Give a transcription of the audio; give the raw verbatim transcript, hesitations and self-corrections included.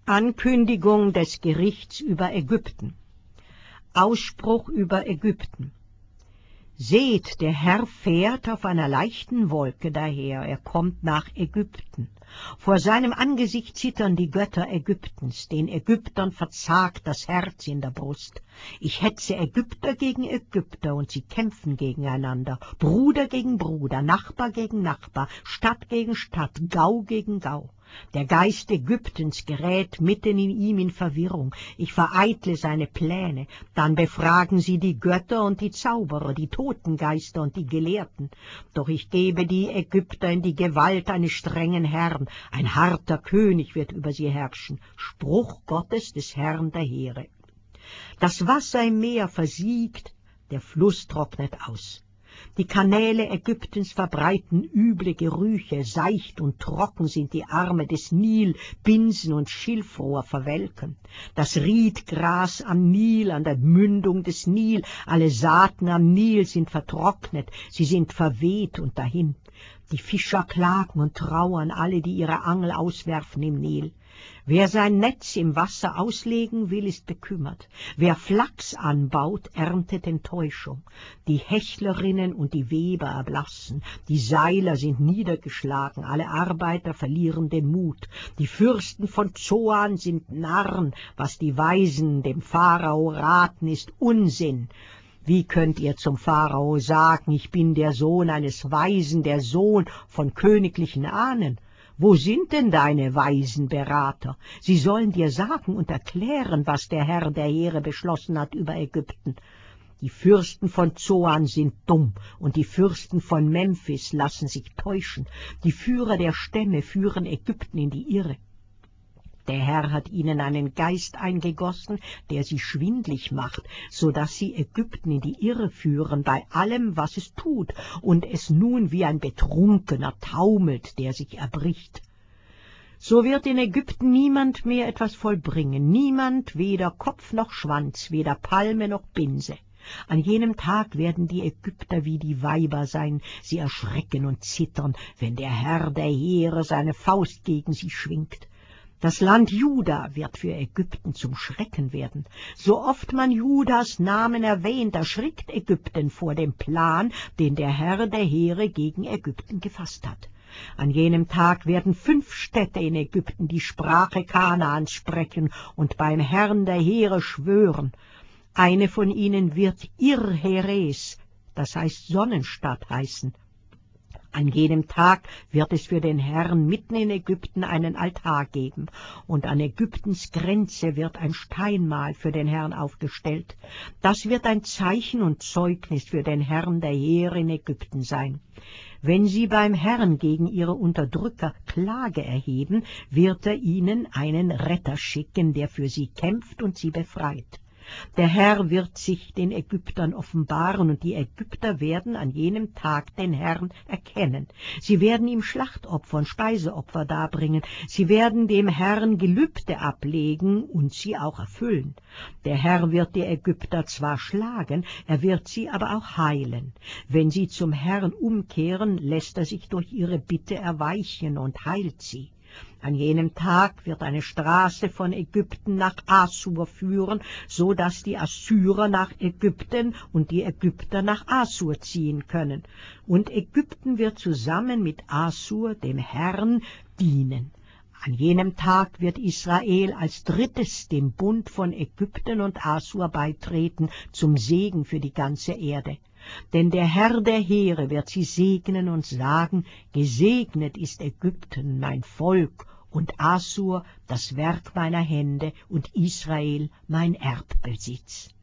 Ankündigung des Gerichts über Ägypten. Ausspruch über Ägypten. Seht, der Herr fährt auf einer leichten Wolke daher, er kommt nach Ägypten. Vor seinem Angesicht zittern die Götter Ägyptens, den Ägyptern verzagt das Herz in der Brust. Ich hetze Ägypter gegen Ägypter, und sie kämpfen gegeneinander, Bruder gegen Bruder, Nachbar gegen Nachbar, Stadt gegen Stadt, Gau gegen Gau. Der Geist Ägyptens gerät mitten in ihm in Verwirrung. Ich vereitle seine Pläne. Dann befragen sie die Götter und die Zauberer, die Totengeister und die Gelehrten. Doch ich gebe die Ägypter in die Gewalt eines strengen Herrn. Ein harter König wird über sie herrschen. Spruch Gottes des Herrn der Heere. Das Wasser im Meer versiegt, der Fluss trocknet aus. Die Kanäle Ägyptens verbreiten üble Gerüche, seicht und trocken sind die Arme des Nil, Binsen und Schilfrohr verwelken. Das Riedgras am Nil, an der Mündung des Nil, alle Saaten am Nil sind vertrocknet, sie sind verweht und dahin. Die Fischer klagen und trauern, alle, die ihre Angel auswerfen im Nil. Wer sein Netz im Wasser auslegen will, ist bekümmert. Wer Flachs anbaut, erntet Enttäuschung. Die Hechlerinnen und die Weber erblassen, die Seiler sind niedergeschlagen, alle Arbeiter verlieren den Mut. Die Fürsten von Zoan sind Narren, was die Weisen dem Pharao raten, ist Unsinn. Wie könnt ihr zum Pharao sagen, ich bin der Sohn eines Weisen, der Sohn von königlichen Ahnen? Wo sind denn deine weisen Berater? Sie sollen dir sagen und erklären, was der Herr der Heere beschlossen hat über Ägypten. Die Fürsten von Zoan sind dumm, und die Fürsten von Memphis lassen sich täuschen. Die Führer der Stämme führen Ägypten in die Irre. Der Herr hat ihnen einen Geist eingegossen, der sie schwindlig macht, so dass sie Ägypten in die Irre führen bei allem, was es tut, und es nun wie ein Betrunkener taumelt, der sich erbricht. So wird in Ägypten niemand mehr etwas vollbringen, niemand, weder Kopf noch Schwanz, weder Palme noch Binse. An jenem Tag werden die Ägypter wie die Weiber sein, sie erschrecken und zittern, wenn der Herr der Heere seine Faust gegen sie schwingt. Das Land Juda wird für Ägypten zum Schrecken werden. So oft man Judas Namen erwähnt, erschrickt Ägypten vor dem Plan, den der Herr der Heere gegen Ägypten gefasst hat. An jenem Tag werden fünf Städte in Ägypten die Sprache Kanaans sprechen und beim Herrn der Heere schwören. Eine von ihnen wird Ir-Heres, das heißt Sonnenstadt, heißen. An jenem Tag wird es für den Herrn mitten in Ägypten einen Altar geben, und an Ägyptens Grenze wird ein Steinmal für den Herrn aufgestellt. Das wird ein Zeichen und Zeugnis für den Herrn der Heere in Ägypten sein. Wenn sie beim Herrn gegen ihre Unterdrücker Klage erheben, wird er ihnen einen Retter schicken, der für sie kämpft und sie befreit. Der Herr wird sich den Ägyptern offenbaren, und die Ägypter werden an jenem Tag den Herrn erkennen. Sie werden ihm Schlachtopfer und Speiseopfer darbringen. Sie werden dem Herrn Gelübde ablegen und sie auch erfüllen. Der Herr wird die Ägypter zwar schlagen, er wird sie aber auch heilen. Wenn sie zum Herrn umkehren, lässt er sich durch ihre Bitte erweichen und heilt sie. An jenem Tag wird eine Straße von Ägypten nach Assur führen, so dass die Assyrer nach Ägypten und die Ägypter nach Assur ziehen können. Und Ägypten wird zusammen mit Assur dem Herrn dienen. An jenem Tag wird Israel als drittes dem Bund von Ägypten und Assur beitreten, zum Segen für die ganze Erde. Denn der Herr der Heere wird sie segnen und sagen, gesegnet ist Ägypten, mein Volk, und Assur, das Werk meiner Hände, und Israel, mein Erbbesitz.